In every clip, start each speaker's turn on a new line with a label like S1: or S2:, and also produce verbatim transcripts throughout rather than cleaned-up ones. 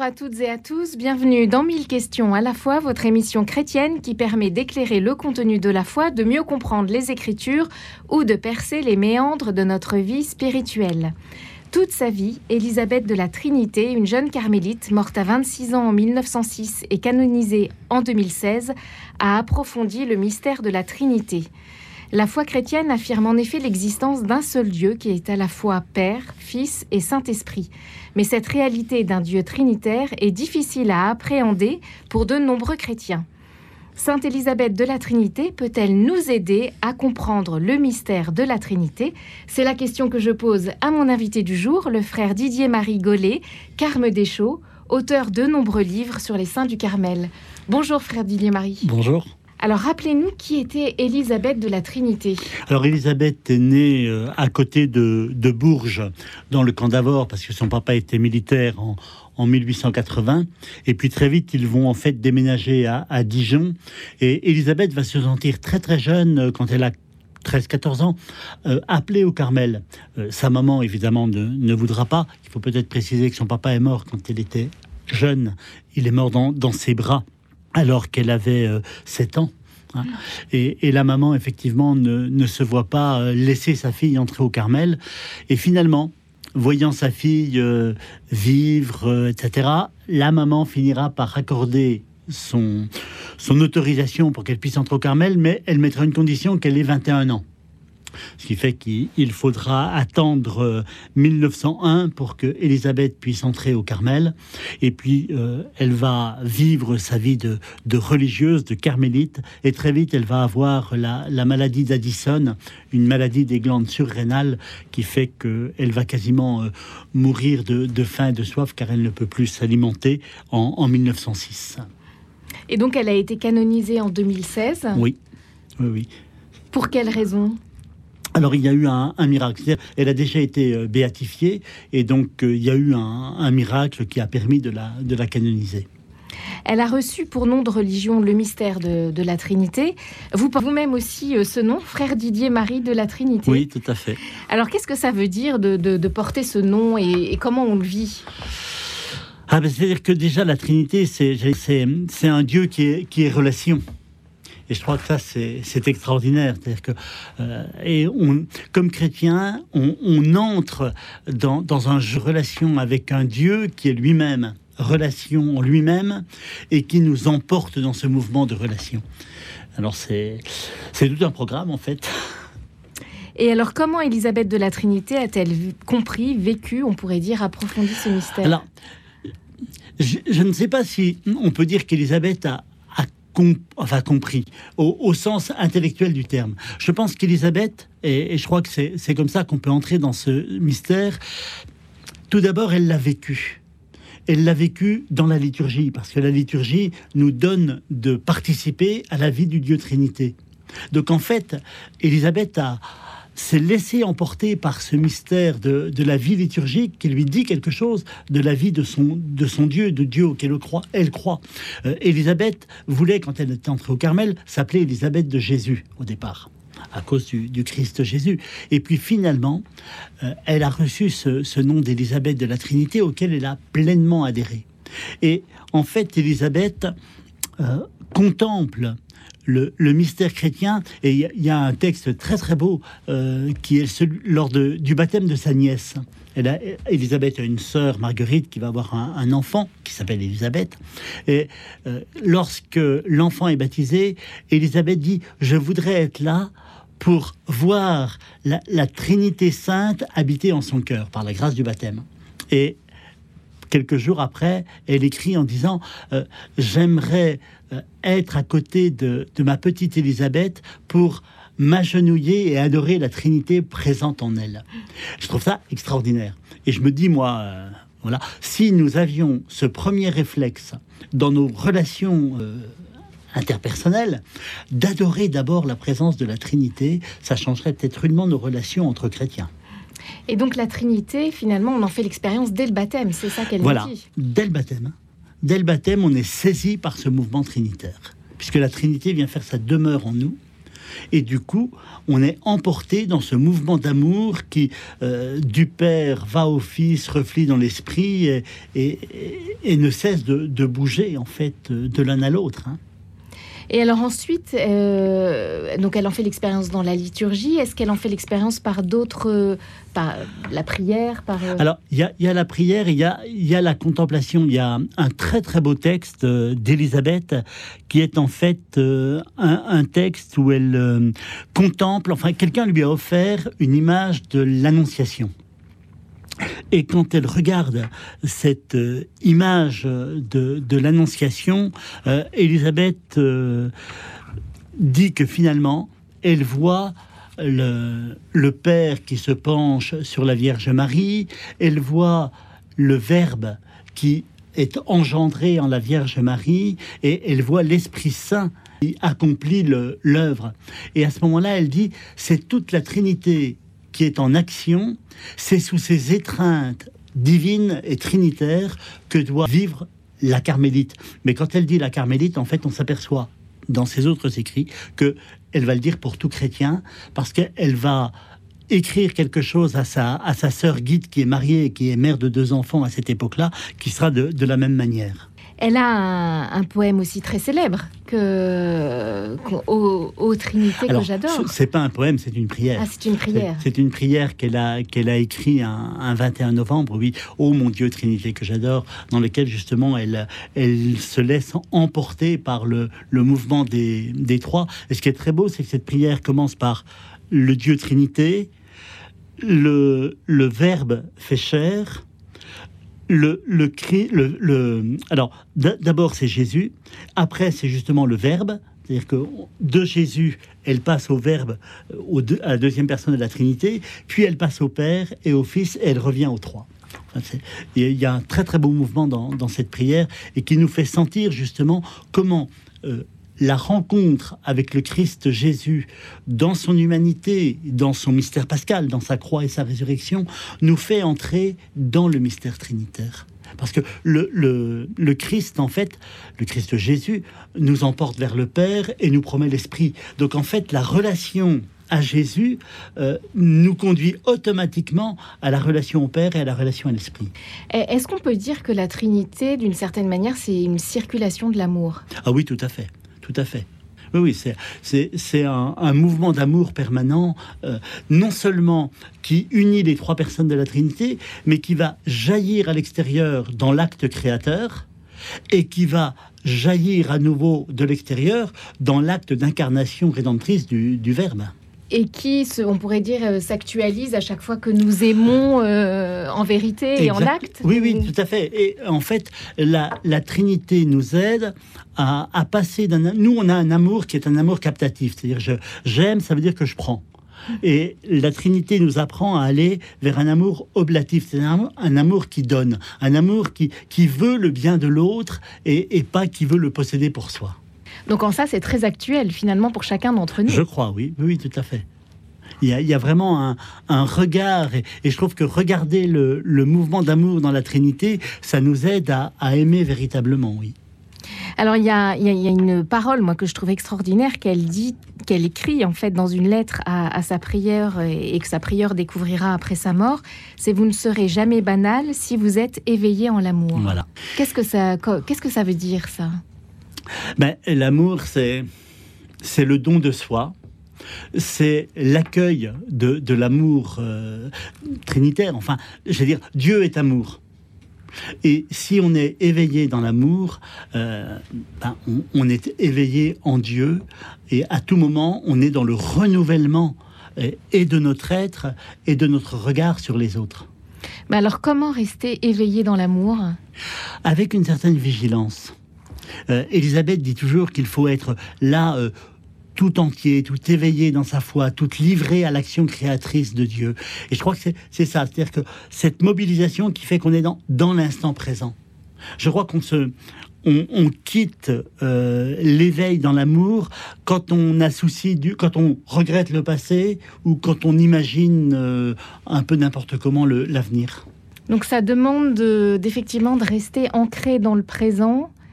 S1: Bonjour à toutes et à tous, bienvenue dans mille questions à la fois, votre émission chrétienne qui permet d'éclairer le contenu de la foi, de mieux comprendre les Écritures ou de percer les méandres de notre vie spirituelle. Toute sa vie, Élisabeth de la Trinité, une jeune carmélite morte à vingt-six ans en mille neuf cent six et canonisée en deux mille seize, a approfondi le mystère de la Trinité. La foi chrétienne affirme en effet l'existence d'un seul Dieu qui est à la fois Père, Fils et Saint-Esprit. Mais cette réalité d'un Dieu trinitaire est difficile à appréhender pour de nombreux chrétiens. Sainte Élisabeth de la Trinité peut-elle nous aider à comprendre le mystère de la Trinité ? C'est la question que je pose à mon invité du jour, le frère Didier-Marie Gollet, Carme Deschaux, auteur de nombreux livres sur les saints du Carmel. Bonjour frère Didier-Marie.
S2: Bonjour.
S1: Alors rappelez-nous qui était Élisabeth de la Trinité.
S2: Alors Élisabeth est née euh, à côté de, de Bourges, dans le camp d'Avord, parce que son papa était militaire en, en mille huit cent quatre-vingts. Et puis très vite, ils vont en fait déménager à, à Dijon. Et Élisabeth va se sentir très très jeune euh, quand elle a treize quatorze ans, euh, appelée au Carmel. Euh, sa maman, évidemment, ne, ne voudra pas. Il faut peut-être préciser que son papa est mort quand elle était jeune. Il est mort dans, dans ses bras, alors qu'elle avait euh, sept ans. Hein. Et, et la maman, effectivement, ne, ne se voit pas euh, laisser sa fille entrer au Carmel. Et finalement, voyant sa fille euh, vivre, euh, et cetera, la maman finira par accorder son, son autorisation pour qu'elle puisse entrer au Carmel, mais elle mettra une condition qu'elle ait vingt et un ans. Ce qui fait qu'il faudra attendre mille neuf cent un pour que Élisabeth puisse entrer au Carmel. Et puis, euh, elle va vivre sa vie de, de religieuse, de carmélite. Et très vite, elle va avoir la, la maladie d'Addison, une maladie des glandes surrénales qui fait qu'elle va quasiment euh, mourir de, de faim et de soif car elle ne peut plus s'alimenter en, en mille neuf cent six.
S1: Et donc, elle a été canonisée en deux mille seize.
S2: Oui, oui, oui.
S1: Pour quelle raison ?
S2: Alors, il y a eu un, un miracle. C'est-à-dire, elle a déjà été euh, béatifiée, et donc euh, il y a eu un, un miracle qui a permis de la, de la canoniser.
S1: Elle a reçu pour nom de religion le mystère de, de la Trinité. Vous portez vous-même aussi euh, ce nom, frère Didier-Marie de la Trinité.
S2: Oui, tout à fait.
S1: Alors, qu'est-ce que ça veut dire de, de, de porter ce nom et, et comment on le vit ?
S2: Ah ben, c'est-à-dire que déjà, la Trinité, c'est, c'est, c'est un Dieu qui est, qui est relation. Et je crois que ça, c'est, c'est extraordinaire. C'est-à-dire que, euh, et on, comme chrétien, on, on entre dans, dans un jeu de relation avec un Dieu qui est lui-même relation en lui-même et qui nous emporte dans ce mouvement de relation. Alors, c'est, c'est tout un programme, en fait.
S1: Et alors, comment Élisabeth de la Trinité a-t-elle compris, vécu, on pourrait dire, approfondi ce mystère ?
S2: Alors, je, je ne sais pas si on peut dire qu'Élisabeth a Com- enfin compris, au, au sens intellectuel du terme. Je pense qu'Élisabeth, et, et je crois que c'est, c'est comme ça qu'on peut entrer dans ce mystère, tout d'abord, elle l'a vécu. Elle l'a vécu dans la liturgie, parce que la liturgie nous donne de participer à la vie du Dieu Trinité. Donc en fait, Élisabeth a s'est laissée emporter par ce mystère de, de la vie liturgique qui lui dit quelque chose de la vie de son, de son Dieu, de Dieu auquel elle croit. Elle croit. Euh, Élisabeth voulait, quand elle était entrée au Carmel, s'appeler Élisabeth de Jésus au départ, à cause du, du Christ Jésus. Et puis finalement, euh, elle a reçu ce, ce nom d'Élisabeth de la Trinité auquel elle a pleinement adhéré. Et en fait, Élisabeth euh, contemple Le, le mystère chrétien, et il y, y a un texte très très beau euh, qui est celui, lors de, du baptême de sa nièce. Elle a, Élisabeth a une sœur, Marguerite, qui va avoir un, un enfant qui s'appelle Élisabeth. Et euh, lorsque l'enfant est baptisé, Élisabeth dit « Je voudrais être là pour voir la, la Trinité sainte habiter en son cœur par la grâce du baptême. » Et quelques jours après, elle écrit en disant euh, « J'aimerais euh, être à côté de, de ma petite Élisabeth pour m'agenouiller et adorer la Trinité présente en elle. » Je trouve ça extraordinaire. Et je me dis, moi, euh, voilà, si nous avions ce premier réflexe dans nos relations euh, interpersonnelles, d'adorer d'abord la présence de la Trinité, ça changerait peut-être rudement nos relations entre chrétiens.
S1: Et donc la Trinité, finalement, on en fait l'expérience dès le baptême, c'est ça qu'elle
S2: voilà,
S1: nous dit.
S2: Dès le baptême. Dès le baptême, on est saisi par ce mouvement trinitaire, puisque la Trinité vient faire sa demeure en nous. Et du coup, on est emporté dans ce mouvement d'amour qui, euh, du Père, va au Fils, reflète dans l'Esprit et, et, et ne cesse de, de bouger, en fait, de l'un à l'autre. Hein.
S1: Et alors ensuite, euh, donc elle en fait l'expérience dans la liturgie. Est-ce qu'elle en fait l'expérience par d'autres, euh, par la prière, par euh...
S2: Alors il y, y a la prière, il y a, y a la contemplation. Il y a un très très beau texte euh, d'Élisabeth qui est en fait euh, un, un texte où elle euh, contemple. Enfin, quelqu'un lui a offert une image de l'Annonciation. Et quand elle regarde cette euh, image de, de l'Annonciation, euh, Élisabeth euh, dit que finalement, elle voit le, le Père qui se penche sur la Vierge Marie, elle voit le Verbe qui est engendré en la Vierge Marie, et elle voit l'Esprit Saint qui accomplit le, l'œuvre. Et à ce moment-là, elle dit, c'est toute la Trinité qui est en action, c'est sous ces étreintes divines et trinitaires que doit vivre la Carmélite. Mais quand elle dit la Carmélite, en fait, on s'aperçoit dans ses autres écrits que elle va le dire pour tout chrétien, parce qu'elle va écrire quelque chose à sa, à sa sœur Guide, qui est mariée et qui est mère de deux enfants à cette époque-là, qui sera de, de la même manière.
S1: Elle a un, un poème aussi très célèbre que au, au Trinité. Alors, que j'adore.
S2: C'est pas un poème, c'est une prière.
S1: Ah, c'est une prière.
S2: C'est, c'est une prière qu'elle a qu'elle a écrit un, un vingt et un novembre. Oui, ô mon Dieu Trinité que j'adore, dans lequel justement elle elle se laisse emporter par le le mouvement des des trois. Et ce qui est très beau, c'est que cette prière commence par le Dieu Trinité, le le Verbe fait chair. Le, le, cri, le, le, alors, d'abord, c'est Jésus. Après, c'est justement le Verbe. C'est-à-dire que de Jésus, elle passe au Verbe, au deux, à la deuxième personne de la Trinité. Puis, elle passe au Père et au Fils, et elle revient aux trois. Enfin, il y a un très, très beau mouvement dans, dans cette prière et qui nous fait sentir justement comment euh, la rencontre avec le Christ Jésus dans son humanité, dans son mystère pascal, dans sa croix et sa résurrection, nous fait entrer dans le mystère trinitaire. Parce que le, le, le Christ, en fait, le Christ Jésus, nous emporte vers le Père et nous promet l'Esprit. Donc, en fait, la relation à Jésus euh, nous conduit automatiquement à la relation au Père et à la relation à l'Esprit.
S1: Est-ce qu'on peut dire que la Trinité, d'une certaine manière, c'est une circulation de l'amour ?
S2: Ah oui, tout à fait. Tout à fait. Oui, oui, c'est, c'est, c'est un, un mouvement d'amour permanent, euh, non seulement qui unit les trois personnes de la Trinité, mais qui va jaillir à l'extérieur dans l'acte créateur et qui va jaillir à nouveau de l'extérieur dans l'acte d'incarnation rédemptrice du, du Verbe.
S1: Et qui, on pourrait dire, s'actualise à chaque fois que nous aimons euh, en vérité et exact. En acte.
S2: Oui, oui, tout à fait. Et en fait, la, la Trinité nous aide à, à passer d'un... Nous, on a un amour qui est un amour captatif. C'est-à-dire, je, j'aime, ça veut dire que je prends. Et la Trinité nous apprend à aller vers un amour oblatif. C'est un amour, un amour qui donne, un amour qui, qui veut le bien de l'autre et, et pas qui veut le posséder pour soi.
S1: Donc en ça, c'est très actuel, finalement, pour chacun d'entre nous.
S2: Je crois, oui. Oui, tout à fait. Il y a, il y a vraiment un, un regard, et, et je trouve que regarder le, le mouvement d'amour dans la Trinité, ça nous aide à, à aimer véritablement, oui.
S1: Alors, il y a, il y a, il y a une parole, moi, que je trouve extraordinaire, qu'elle dit, qu'elle écrit, en fait, dans une lettre à, à sa prière, et, et que sa prière découvrira après sa mort. C'est « Vous ne serez jamais banal si vous êtes éveillé en l'amour ».
S2: Voilà.
S1: Qu'est-ce que ça, qu'est-ce que ça veut dire, ça ?
S2: Ben, l'amour, c'est, c'est le don de soi, c'est l'accueil de, de l'amour euh, trinitaire. Enfin, je veux dire, Dieu est amour. Et si on est éveillé dans l'amour, euh, ben, on, on est éveillé en Dieu, et à tout moment, on est dans le renouvellement et, et de notre être et de notre regard sur les autres.
S1: Mais alors, comment rester éveillé dans l'amour ?
S2: Avec une certaine vigilance. Euh, Élisabeth dit toujours qu'il faut être là, euh, tout entier, tout éveillé dans sa foi, tout livré à l'action créatrice de Dieu. Et je crois que c'est, c'est ça, c'est-à-dire que cette mobilisation qui fait qu'on est dans, dans l'instant présent. Je crois qu'on se, on, on quitte euh, l'éveil dans l'amour quand on a souci du, quand on regrette le passé ou quand on imagine euh, un peu n'importe comment le, l'avenir.
S1: Donc ça demande de, d'effectivement de rester ancré dans le présent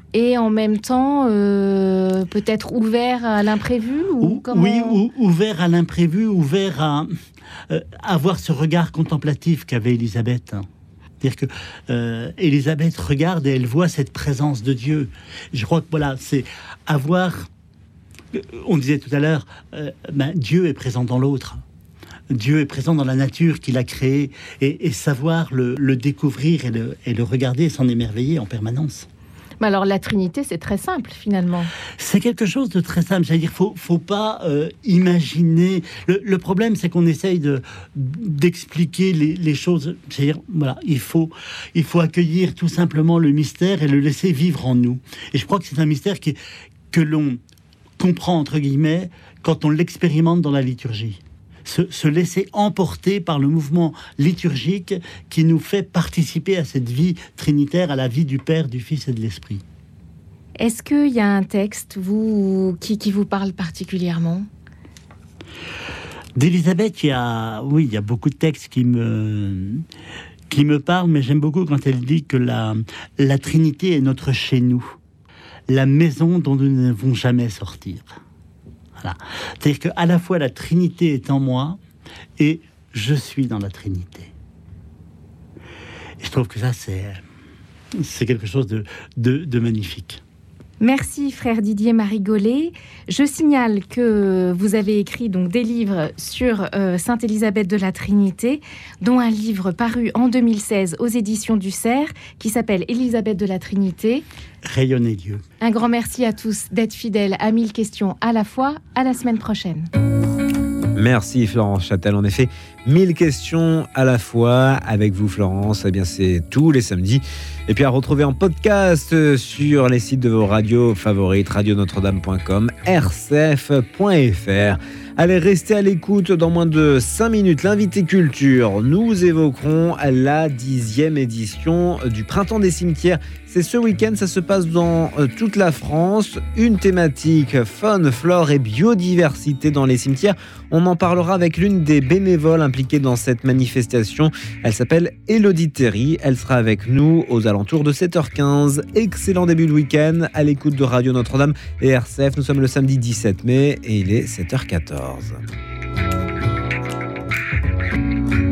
S1: et en même temps euh, peut-être ouvert à l'imprévu ou,
S2: ou
S1: comment...
S2: Oui, ou, ouvert à l'imprévu, ouvert à euh, avoir ce regard contemplatif qu'avait Élisabeth. C'est-à-dire que euh, Élisabeth regarde et elle voit cette présence de Dieu. Je crois que voilà, c'est avoir... On disait tout à l'heure, euh, ben, Dieu est présent dans l'autre. Dieu est présent dans la nature qu'il a créée, et, et savoir le, le découvrir et le, et le regarder et s'en émerveiller en permanence.
S1: Mais alors la Trinité, c'est très simple finalement.
S2: C'est quelque chose de très simple. C'est-à-dire, faut, faut pas euh, imaginer. Le, le problème, c'est qu'on essaye de d'expliquer les, les choses. C'est-à-dire, voilà, il faut, il faut accueillir tout simplement le mystère et le laisser vivre en nous. Et je crois que c'est un mystère qui, que l'on comprend entre guillemets quand on l'expérimente dans la liturgie. Se, se laisser emporter par le mouvement liturgique qui nous fait participer à cette vie trinitaire, à la vie du Père, du Fils et de l'Esprit.
S1: Est-ce qu'il y a un texte vous, qui, qui vous parle particulièrement ?
S2: D'Élisabeth, il y a, oui, il y a beaucoup de textes qui me, qui me parlent, mais j'aime beaucoup quand elle dit que la, la Trinité est notre chez nous, la maison dont nous ne devons jamais sortir. Voilà. C'est-à-dire qu'à la fois la Trinité est en moi et je suis dans la Trinité. Et je trouve que ça, c'est, c'est quelque chose de, de, de magnifique.
S1: Merci frère Didier Marigolet. Je signale que vous avez écrit donc des livres sur euh, Sainte Élisabeth de la Trinité, dont un livre paru en deux mille seize aux éditions du Cerf qui s'appelle Élisabeth de la Trinité.
S2: Rayonner Dieu.
S1: Un grand merci à tous d'être fidèles à mille questions à la fois. À la semaine prochaine.
S3: Merci Florence Châtel. En effet, mille questions à la fois avec vous Florence. Eh bien, c'est tous les samedis. Et puis à retrouver en podcast sur les sites de vos radios favorites, radio notre dame point com, r c f point f r. Allez, restez à l'écoute. Dans moins de cinq minutes, l'invité culture. Nous évoquerons la dixième édition du Printemps des cimetières. C'est ce week-end, ça se passe dans toute la France. Une thématique faune, flore et biodiversité dans les cimetières. On en parlera avec l'une des bénévoles impliquées dans cette manifestation. Elle s'appelle Élodie Terry. Elle sera avec nous aux alentours de sept heures quinze. Excellent début de week-end à l'écoute de Radio Notre-Dame et R C F. Nous sommes le samedi dix-sept mai et il est sept heures quatorze.